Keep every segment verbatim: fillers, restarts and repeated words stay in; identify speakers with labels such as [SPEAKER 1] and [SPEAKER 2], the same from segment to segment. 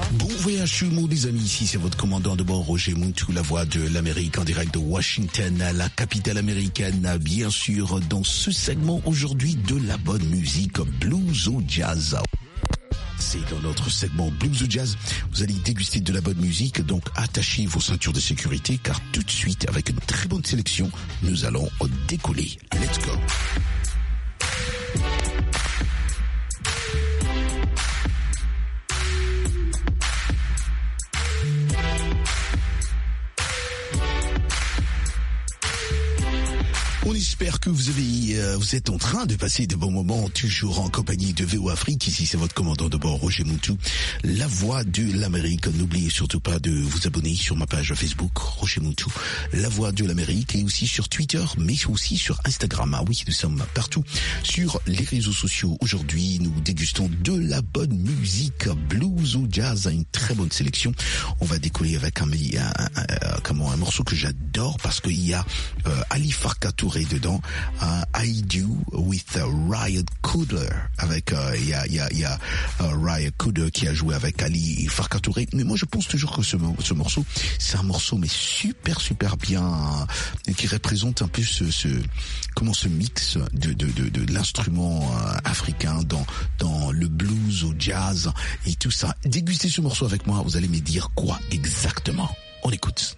[SPEAKER 1] Bon voyage chez nous les amis, ici c'est votre commandant de bord Roger Muntu, la voix de l'Amérique en direct de Washington, la capitale américaine, bien sûr dans ce segment aujourd'hui de la bonne musique blues ou jazz. C'est dans notre segment Blues ou Jazz, vous allez déguster de la bonne musique, donc attachez vos ceintures de sécurité car tout de suite avec une très bonne sélection, nous allons décoller. Let's go. On espère que vous avez, euh, vous êtes en train de passer de bons moments, toujours en compagnie de V O Afrique. Ici, c'est votre commandant de bord, Roger Muntu, la voix de l'Amérique. N'oubliez surtout pas de vous abonner sur ma page Facebook, Roger Muntu, la voix de l'Amérique, et aussi sur Twitter, mais aussi sur Instagram. Ah oui, nous sommes partout sur les réseaux sociaux. Aujourd'hui, nous dégustons de la bonne musique, blues ou jazz, une très bonne sélection. On va décoller avec un, un, un, un, comment, un morceau que j'adore parce qu'il y a euh, Ali Farka Touré dedans, uh, I Do with uh, Ryan Coogler, avec il y a il y a il y a uh, Ryan Coogler qui a joué avec Ali Farka Touré. Mais moi je pense toujours que ce, ce morceau c'est un morceau mais super super bien euh, qui représente un peu ce, ce comment ce mix de de de, de l'instrument euh, africain dans dans le blues au jazz et tout ça. Dégustez ce morceau avec moi, vous allez me dire quoi exactement. On écoute.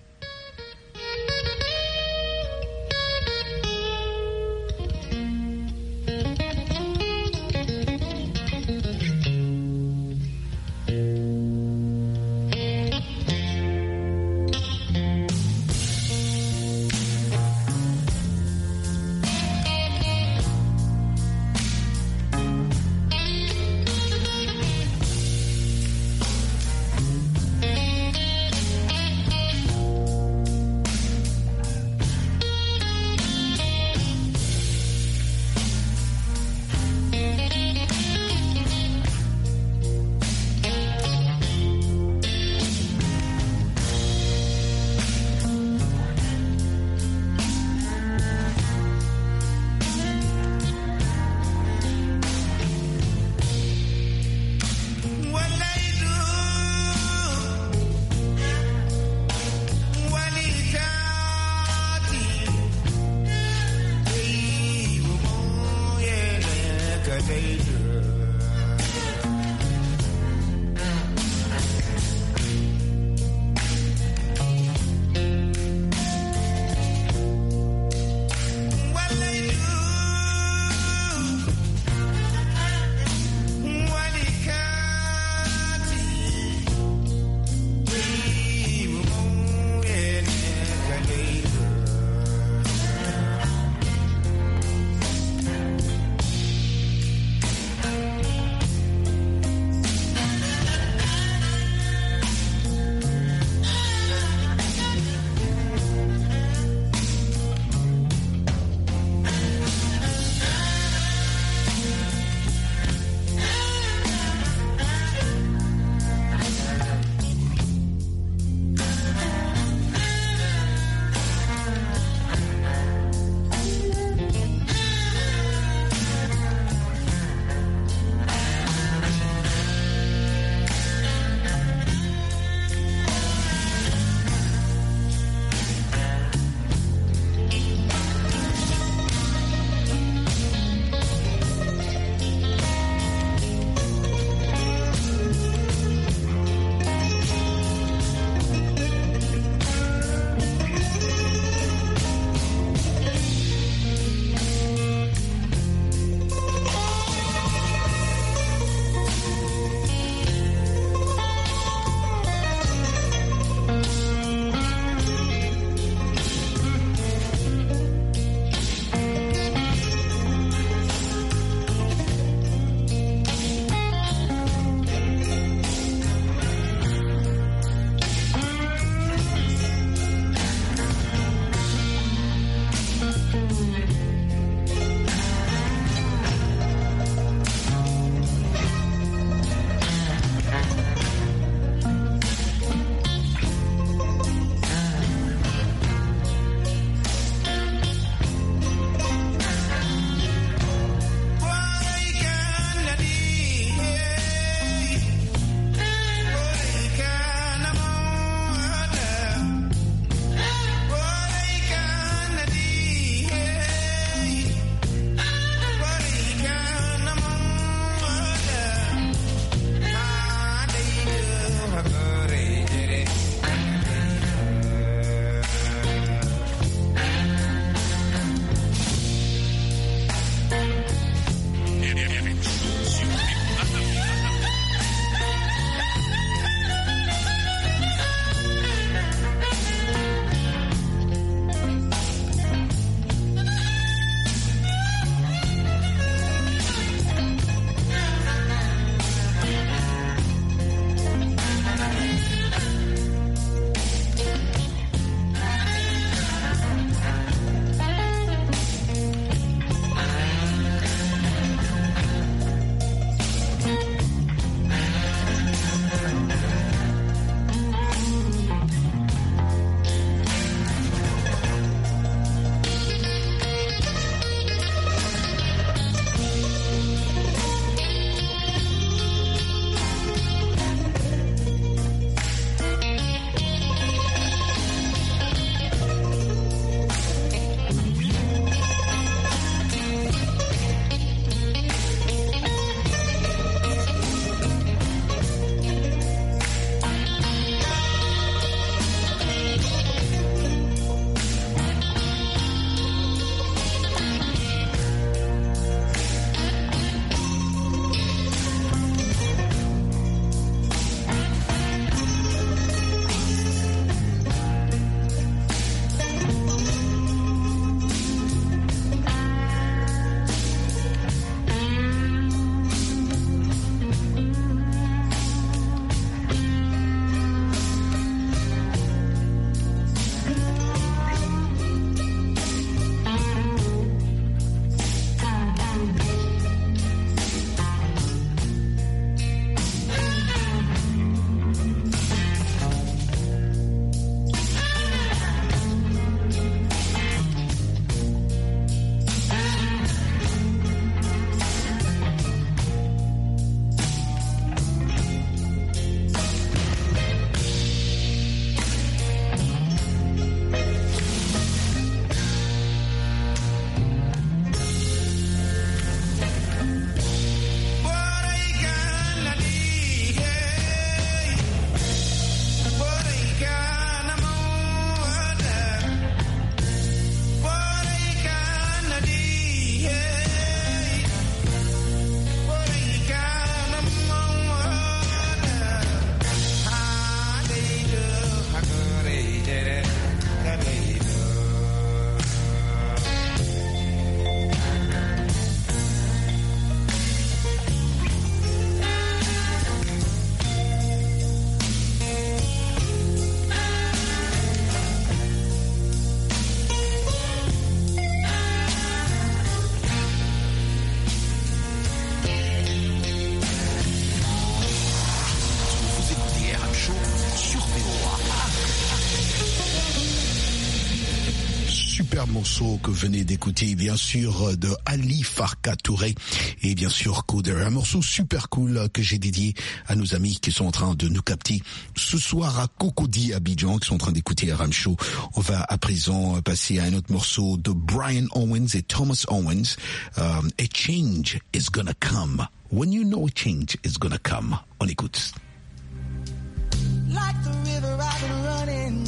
[SPEAKER 1] super morceau que vous venez d'écouter, bien sûr, de Ali Farka Touré et bien sûr Coder. Un morceau super cool que j'ai dédié à nos amis qui sont en train de nous capter ce soir à Cocody, Abidjan, qui sont en train d'écouter Ram Show. On va à présent passer à un autre morceau de Brian Owens et Thomas Owens. Um, a change is gonna come. When you know a change is gonna come. On écoute.
[SPEAKER 2] Like the river I've been running,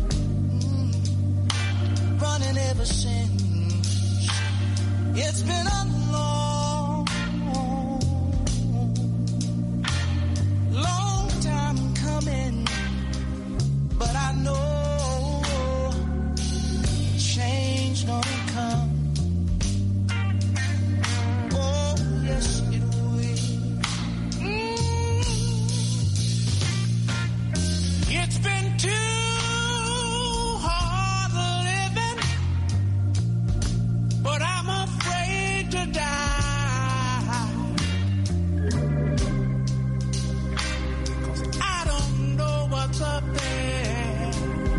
[SPEAKER 2] mm, running ever since. It's been a long, long time coming, but I know change gonna come. Oh, yes, it will. Mm. It's been too hard living, but I'm afraid to die. 'Cause I don't know what's up there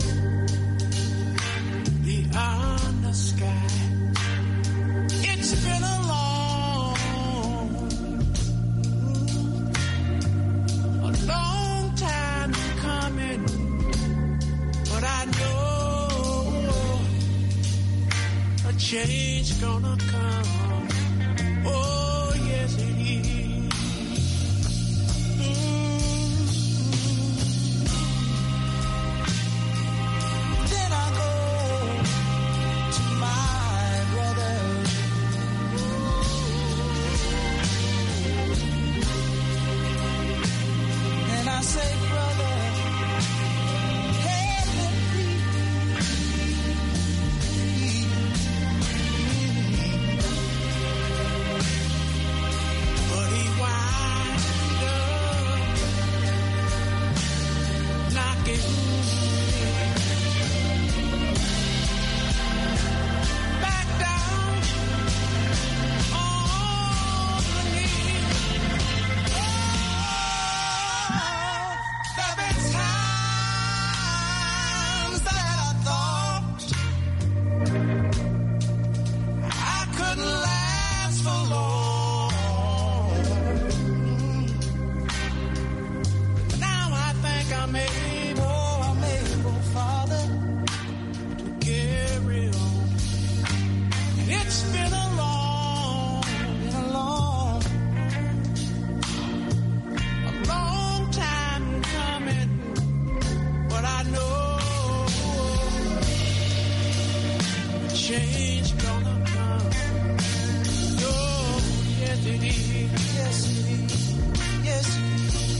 [SPEAKER 2] beyond the sky. It's been a long, a long time coming, but I know a change gonna come. Oh, yes it is. Mm-hmm. Then I go to my brother, and I say, brother, help me please. But he wind up knocking back down on the knees. Oh, there been times that I thought I couldn't last for long. But now I think I'm able, I'm able, Father, to carry on. And it's been a long, been a long, a long time coming, but I know change gonna come. Oh, yes it is. Yes it is. Yes it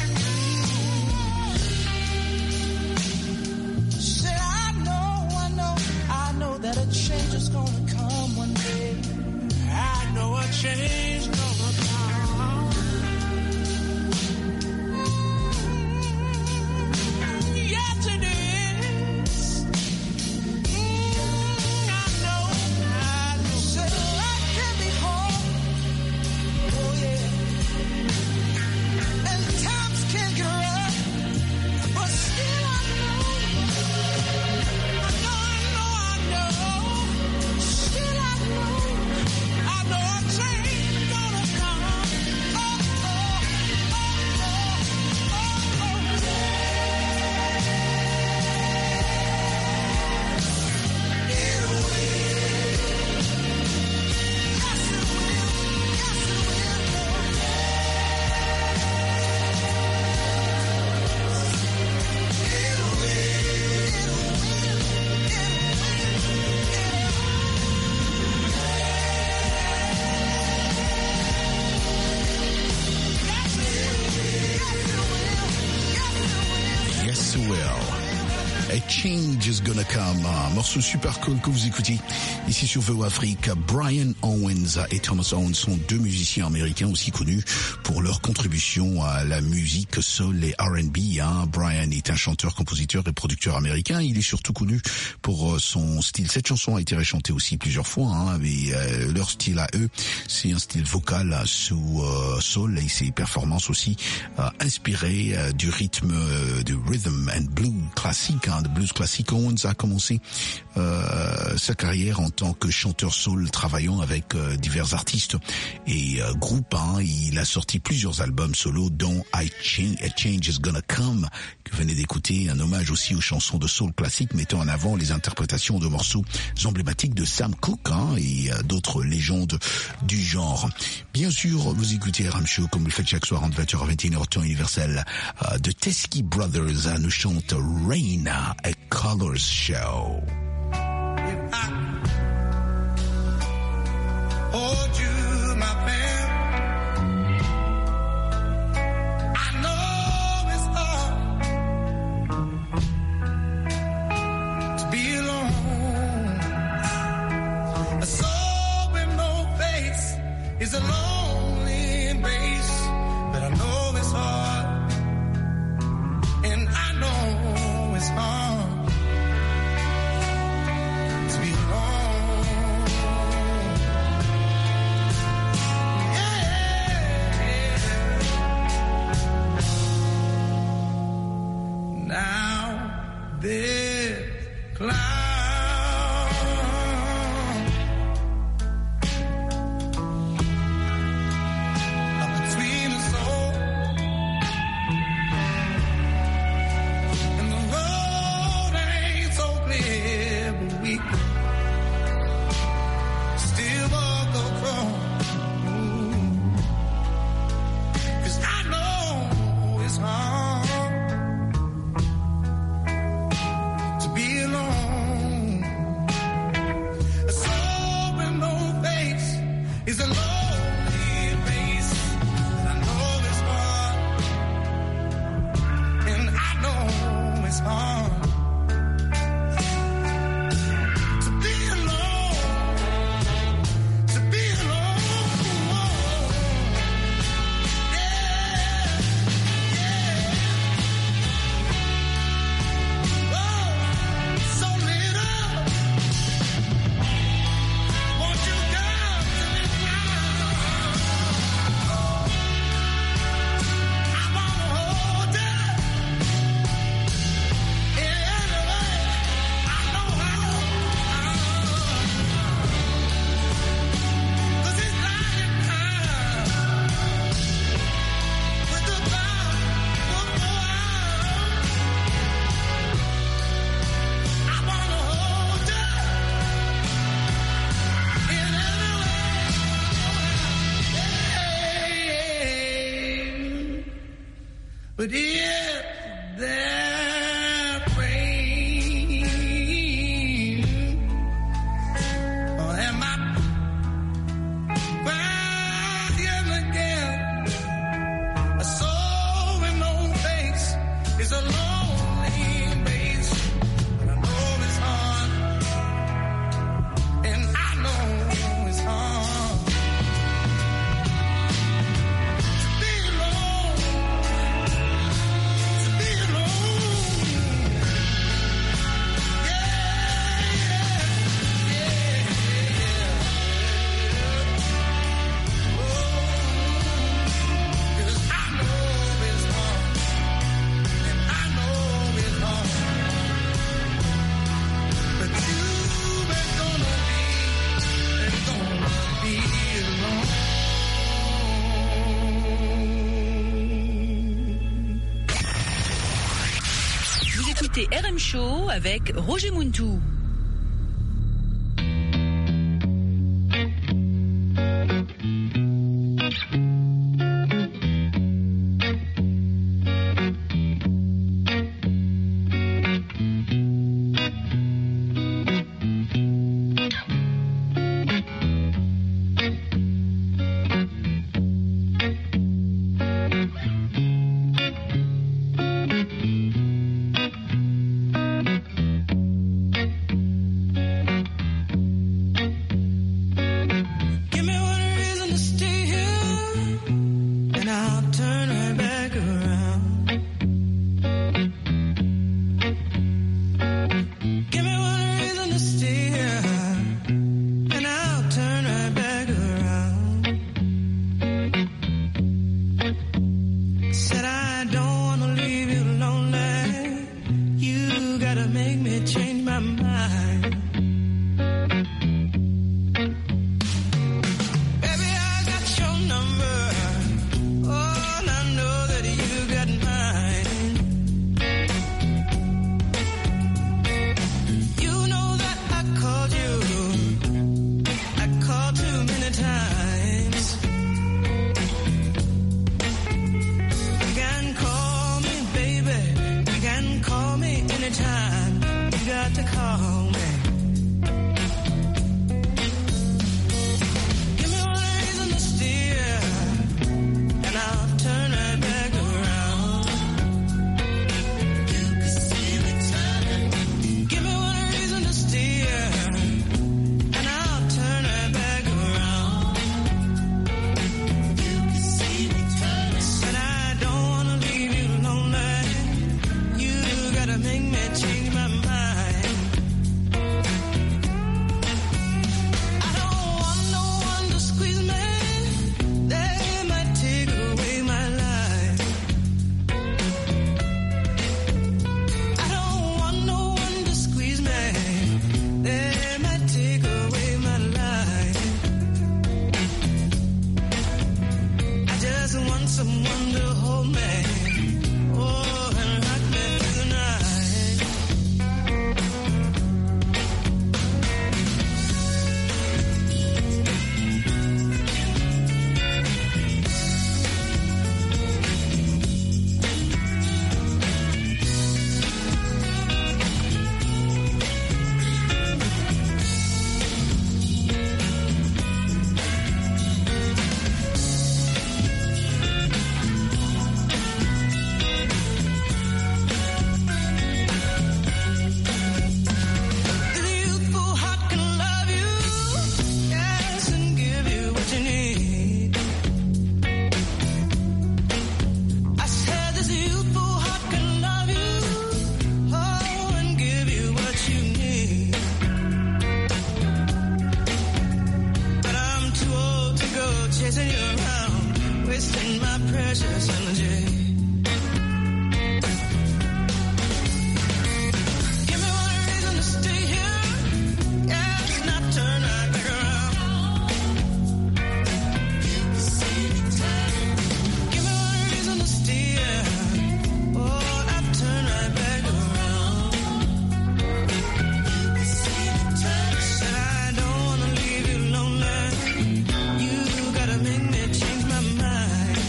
[SPEAKER 2] is. Said I know, I know, I know that a change is gonna come one day. I know a change gonna come. Yes it is. Mm, I know, I know. Said life can be hard. Oh yeah. And times can get rough. But still I know. I know, I know, I know. Still I know. I know a change gonna come. Oh, oh, oh, oh, oh, oh. It will. Yes, it will. Yes, it will. It will.
[SPEAKER 1] Yes, it will. A change is gonna come. Un morceau super cool que vous écoutez ici sur V O Afrique. Brian Owens et Thomas Owens sont deux musiciens américains aussi connus pour leur contribution à la musique soul et R and B. Hein. Brian est un chanteur, compositeur et producteur américain. Il est surtout connu pour son style. Cette chanson a été rechantée aussi plusieurs fois. Hein, mais euh, leur style à eux, c'est un style vocal sous euh, soul et ses performances aussi euh, inspirées euh, du rythme, euh, du rhythm and blues classique. Hein. hein, de blues classique. Owens a commencé euh, sa carrière en tant que chanteur soul, travaillant avec euh, divers artistes et euh, groupes. Hein. Il a sorti plusieurs albums solo, dont I Change, A Change Is Gonna Come, que vous venez d'écouter, un hommage aussi aux chansons de soul classique, mettant en avant les interprétations de morceaux emblématiques de Sam Cooke hein, et euh, d'autres légendes du genre. Bien sûr, vous écoutez R M Show comme vous le faites chaque soir entre vingt heures à vingt et une heures temps universel euh, de Teskey Brothers. Hein, nous chante Rain, A Colors Show.
[SPEAKER 2] If I hold you, my man, I know it's hard to be alone. A soul with no face is a lonely embrace, but I know it's hard, and I know it's hard. This cloud up between us all, and the road ain't so clear, but we still walk across. Cause I know it's hard. Is a lonely place, and I know it's hard, and I know it's hard to be alone, to be alone. Yeah, yeah. Oh, so little. Won't you come to me? But if there rain, or am I crying again? A soul with no face is a lonely place, and I know it's hard, and I know it's hard.
[SPEAKER 3] R M Show avec Roger Muntou.
[SPEAKER 2] Call me anytime, you got to call me. Give me one reason to steer, and I'll turn right back around. You can see me turning. Give me one reason to steer, and I'll turn right back around. You can see me turning. But I don't wanna leave you lonely. You gotta make me change my mind. I don't want no one to squeeze me. They might take away my life. I don't want no one to squeeze me. They might take away my life. I just want someone to hold me. Oh, and rock me through the night. The youthful heart can love you, yes, and give you what you need. I said this youthful heart can love you, oh, and give you what you need. But I'm too old to go chasing you around, wasting my precious energy. Give me one reason to stay here, yes, not turn right back around. Give me one reason to steer, oh, not turn right back around. Said I don't wanna leave you lonely. You gotta make me change my mind.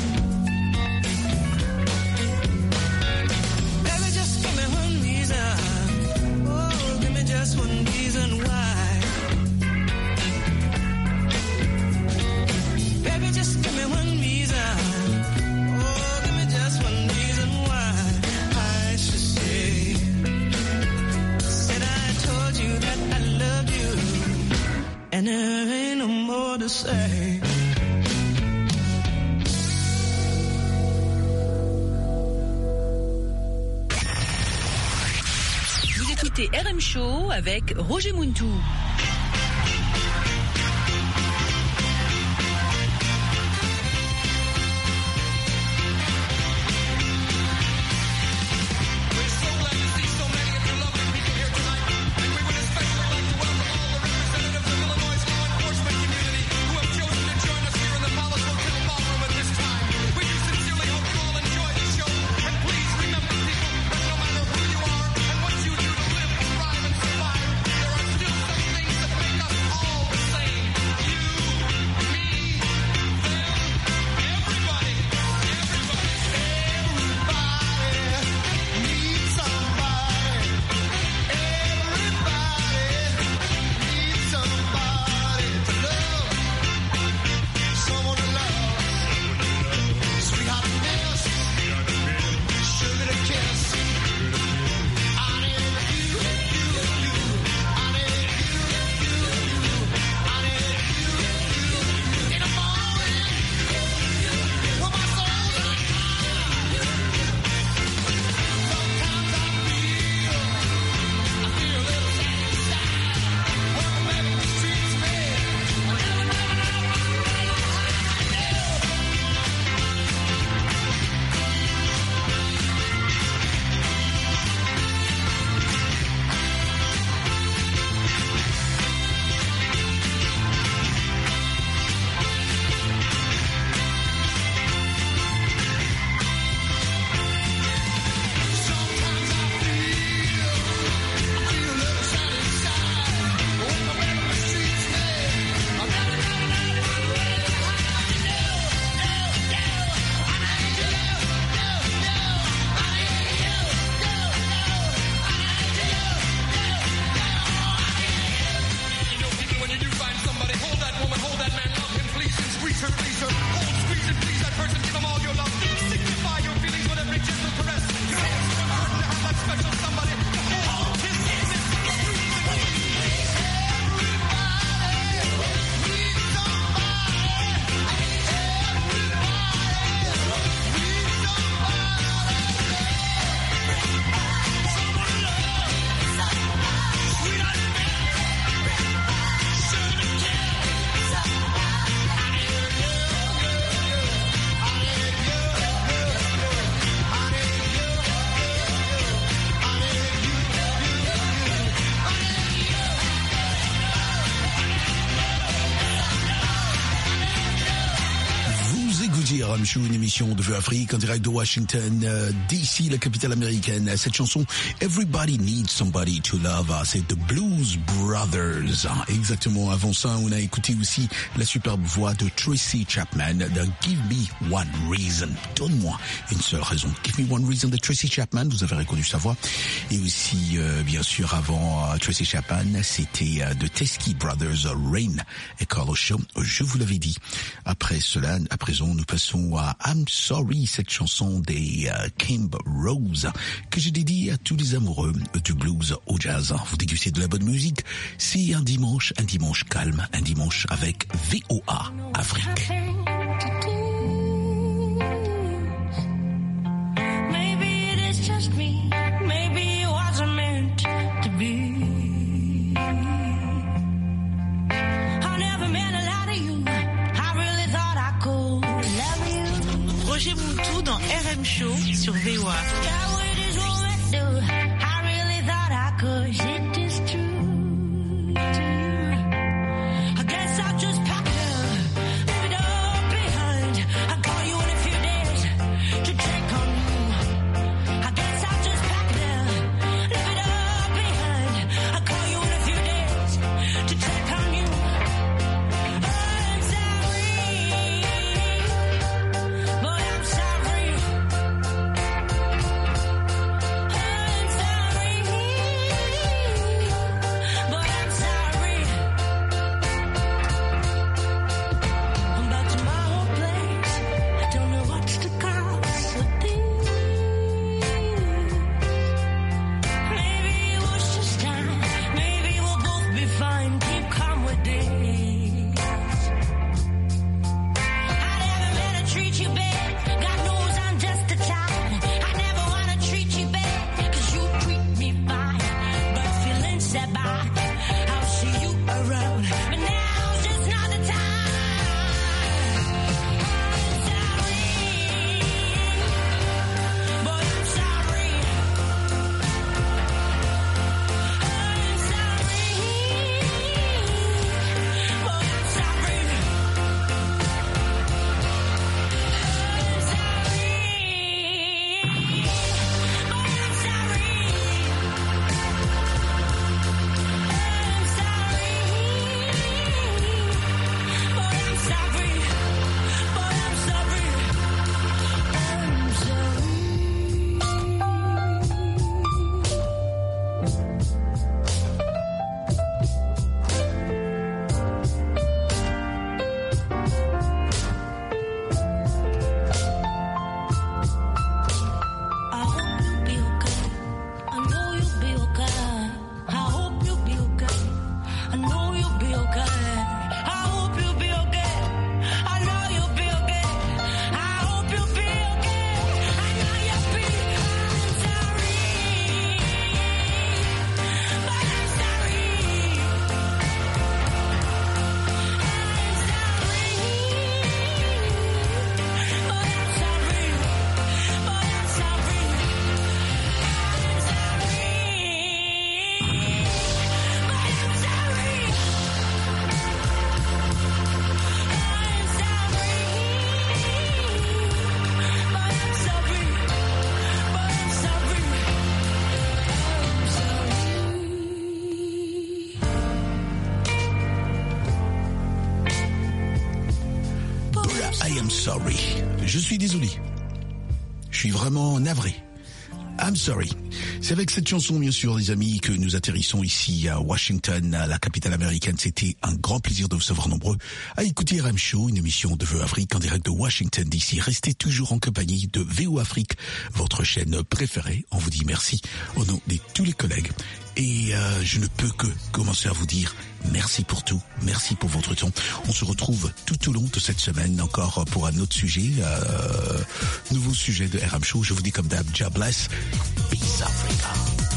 [SPEAKER 2] Baby, just give me one reason. Oh, give me just one reason why. Baby, just give me one reason. Oh, give me just one reason why I should stay. Said I told you that I love you, and there ain't no more to say.
[SPEAKER 3] Vous écoutez R M Show avec Roger Muntou.
[SPEAKER 4] We're so glad to see so many of you lovely people here tonight, and we would especially like to welcome all the representatives of Illinois' law enforcement community who have chosen to join us here in the Palace Hotel ballroom at this time. We do sincerely hope you all enjoy the show, and please remember, people, that no matter who you are and what you do to live, thrive, and survive, there are still some things that
[SPEAKER 1] R M Show, une émission de Vue Afrique en direct de Washington, euh, D C, la capitale américaine. Cette chanson, Everybody Needs Somebody to Love, c'est The Blues Brothers. Exactement, avant ça, on a écouté aussi la superbe voix de Tracy Chapman de Give Me One Reason. Donne-moi une seule raison. Give Me One Reason de Tracy Chapman, vous avez reconnu sa voix. Et aussi, euh, bien sûr, avant euh, Tracy Chapman, c'était euh, de Teskey Brothers, Rain et Carlos Show. Je vous l'avais dit. Après cela, à présent, nous passons à I'm Sorry, cette chanson des euh, Kim Rose, que je dédie à tous les amoureux du blues au jazz. Vous dégustez de la bonne musique. C'est un dimanche, un dimanche calme, un dimanche avec V O A Afrique.
[SPEAKER 2] Maybe it is just me. Maybe it wasn't meant to be. I never meant to lie to you. I really thought I could love you.
[SPEAKER 3] Roger Moutou dans R M Show sur V O A.
[SPEAKER 2] Yeah, what is what do? I really thought I could. It is true. I guess I'll just pack up, leave it all behind. I'll call you in a few days to check on you. I guess I'll just pack it up, leave it all behind. I'll call you in a few days to check on you. I'm sorry, but I'm sorry. I'm sorry, but I'm sorry. I'm back to my old place. I don't know what's the cause of this. Maybe it was just time. Maybe we'll both be fine. Keep calm with this. I never meant to treat you bad. God knows I'm just a child. I never wanna treat you bad, 'cause you treat me fine. But feeling sad by, I'll see you around. But now's just not the time. I'm sorry, but I'm sorry. I'm sorry, but I'm sorry. I'm sorry, but I'm sorry. I'm sorry, but I'm sorry. But I'm sorry. I'm I hope you'll be okay. I know you'll be okay. I hope you'll be okay. I know you'll be okay. I hope you'll be okay. I know you'll be okay. I hope you'll be okay. I know you'll be. I'm sorry, but I'm sorry. I'm sorry, but I'm sorry. But I'm sorry. I'm sorry, but I'm sorry. I'm sorry, but I'm sorry.
[SPEAKER 1] Voilà, I am sorry. Je suis désolé. Je suis vraiment navré. I'm sorry. C'est avec cette chanson, bien sûr, les amis, que nous atterrissons ici à Washington, à la capitale américaine. C'était un grand plaisir de vous savoir nombreux à écouter R M Show, une émission de Vue Afrique en direct de Washington, D C. Restez toujours en compagnie de V O Afrique, votre chaîne préférée. On vous dit merci au nom de tous les collègues. Et euh, je ne peux que commencer à vous dire merci pour tout, merci pour votre temps. On se retrouve tout au long de cette semaine encore pour un autre sujet, euh, nouveau sujet de R M Show. Je vous dis comme d'hab, God bless, peace Africa.